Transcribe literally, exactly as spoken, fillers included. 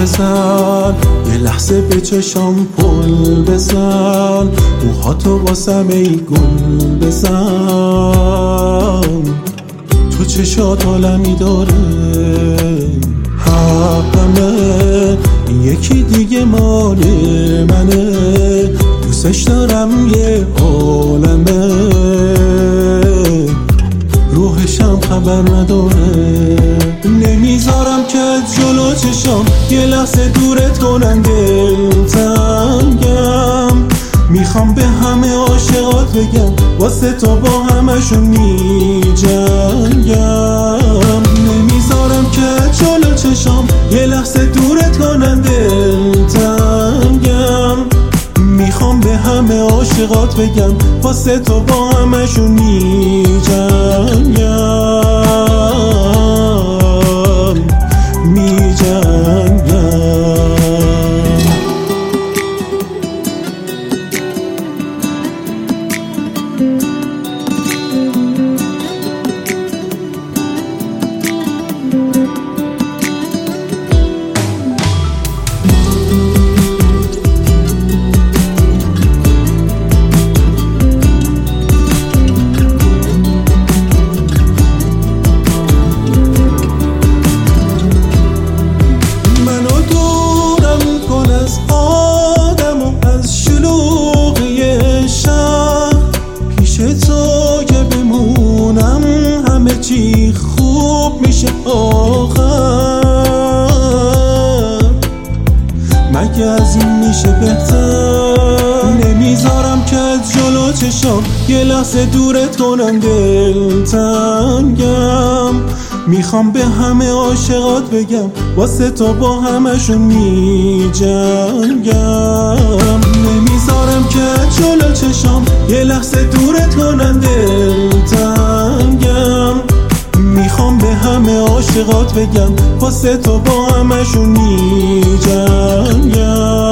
بزن، یه لحظه به چشام پل بزن، موهاتو واسم ای گل بزن. تو چشات عالمی داره، حقمه یکی دیگه مال منه، دوستش دارم یه عالمه، روحشم خبر نداره. نمیذارم که از جلو چشام یه لحظه دورت کنن دلتنگم، میخوام به همه عاشقات بگم واسه تو با همشون میجنگم. نمیذارم که از جلو چشام یه لحظه دورت کنن دلتنگم، میخوام به همه عاشقات بگم واسه تو با همشون میجنگم میجنگم. چی خوب میشه آخر، مگه از این میشه بهتر؟ نمیذارم که از جلو چشام یه لحظه دورت کنم دلتنگم، میخوام به همه عاشقات بگم واسه تو با همشون میجنگم. نمیذارم که از جلو چشام یه لحظه دورت کنم دلتنگم، میخوام به همه عاشقات بگم واسه تو با همشون میجنگم.